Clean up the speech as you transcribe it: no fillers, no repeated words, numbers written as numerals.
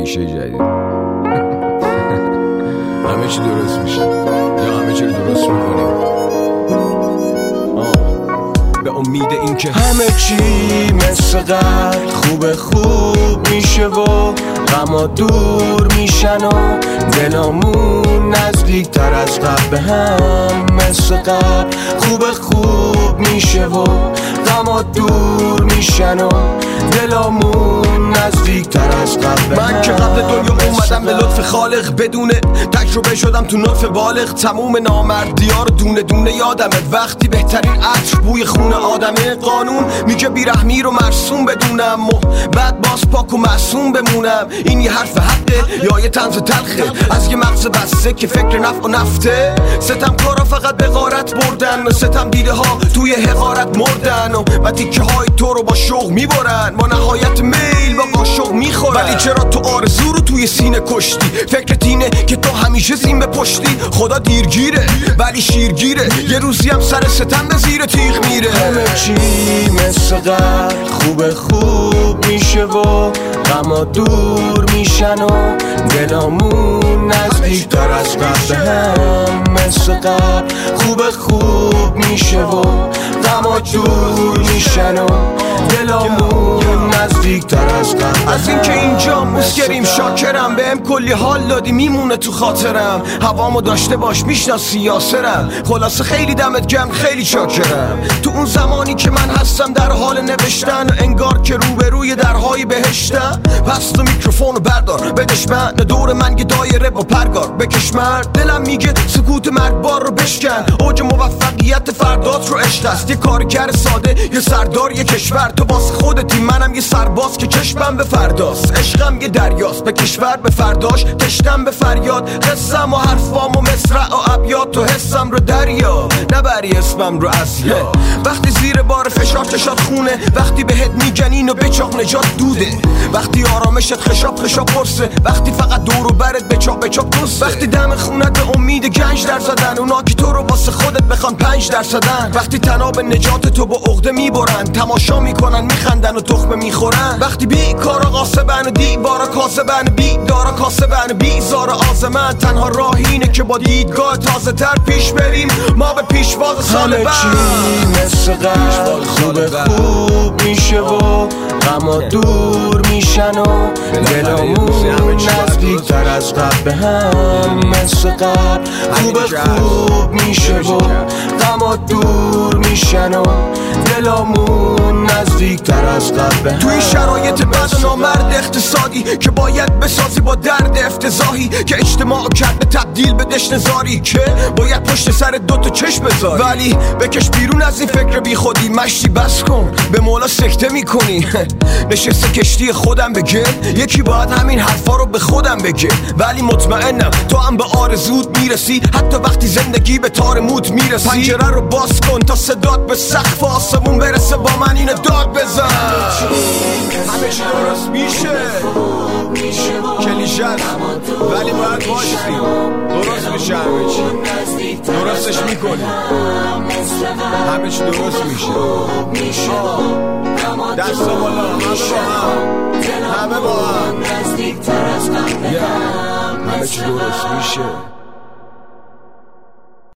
کلیشه جدید. همه چی درست میشه یا همه چی رو درست میکنیم به امید این که همه چی مثل قبل خوب میشه و غما دور میشن و دلامون نزدیک تر از قبل به هم مثل قبل خوب میشه و غما دور میشن و دلامون نزدیک تر از قبل. من که قبل دنیا اومدم به لطف خالق، بدون تجربه شدم تو نطف بالغ. تموم نامردی‌ها رو دونه دونه یادمه، وقتی بهترین عطر بوی خون آدمه. قانون میگه بیرحمی رو مرسوم بدونم و بعد باز پاک و معصوم بمونم. این یه حرف حقه یا یه طنز تلخه از یه مغز بسته که فکر نفع و نفته؟ ستمکارا فقط به غارت بردن، ستم دیده ها توی حقارت مردن و تیکه های تو رو با شوق میبرن، با نهایت میل با قاشق میخورن. ولی چرا تو آرزو رو توی سینه کشتی؟ فکرت اینه که تو همیشه زین به پشتی. خدا دیرگیره ولی شیرگیره، یه روزی هم سر ستم به زیر تیغ میره. همه چی مثل قبل خوب میشه و غما دور میشن و دلامون نزدیک تر از قبل به هم مثل قبل خوب میشه و غما دور میشن و دلامون نزدیک تر از قبل. از این که اینجا مسکریم شاکرم، بهم کلی حال دادی میمونه تو خاطرم. هوامو داشته باش میشناسی یاسرم، خلاصه خیلی دمت گرم خیلی شاکرم. تو اون زمانی که من هستم در حال نوشتن، انگار که روبروی درهای بهشتم. پس تو میکروفونو بردار بدش من، دور من یه دایره با پرگار بکش مرد. دلم میگه سکوت مرگبار رو بشکن، اوج موفقیت فردات رو عشق است. یه کارگر ساده یه سردار یه کشور، تو واسه خودتی منم یه سرباز که چشمم به فرداست. عشقم یه دریاست به کشور به فرداش، تشتم به فریاد. قصم و حرفام و مصرع و ابیات، تو حسم رو دریا نبری اسمم رو اصلا. وقتی زیر بار فشار چشات خونه، وقتی بهت میگن اینو بچاق نجات دوده، وقتی آرامشت خشاب قرصه، وقتی فقط دور و برت بچاق دوسته، وقتی دم خونت به امید گنج در زدن، اونا که تو رو واسه خودت بخوان 5%، وقتی تناب نجات تو با عقده میبرن، تماشا میکنن میخندن و تخمه میخورن، وقتی بیکارا قاسبن و دیوارا کاسبن، بیدارا کاسبن بیزار آزمن. تنها راه اینه که با دیدگاه تازه تر پیش بریم، ما به پیشواز سال بعد. همه چی مثل قبل خوب میشه و غما دور میشن و دلامون نزدیک تر از قبل به هم مثل قبل خوب میشه و غما دور میشن و دلامون نزدیک تر از قبل به هم. توی شرایط بد و نامرد اقتصادی که باید بسازی با درد افتضاحی، که اجتماع کرده تبدیل به دشنزاری، که باید پشت سر دوتا چشم بذاری. ولی بکش بیرون از این فکر بی خودی، مشتی بس کن به مولا سکته میکنی. نشسته کشتی خودم بگه، یکی باید همین حرفا رو به خودم بگه. ولی مطمئنم تو هم به آرزوت میرسی، حتی وقتی زندگی به تار موت میرسی. پنجره رو باز کن تا صدات به سقف آسمون برسه، با من اینو داد بزن. همه چی درست میشه، کلیشه ولی باید باشیم. درست میشه همه چی، درستش میکنیم، همه چی درست میشه. دست بالا همه با هم، همه چی درست میشه.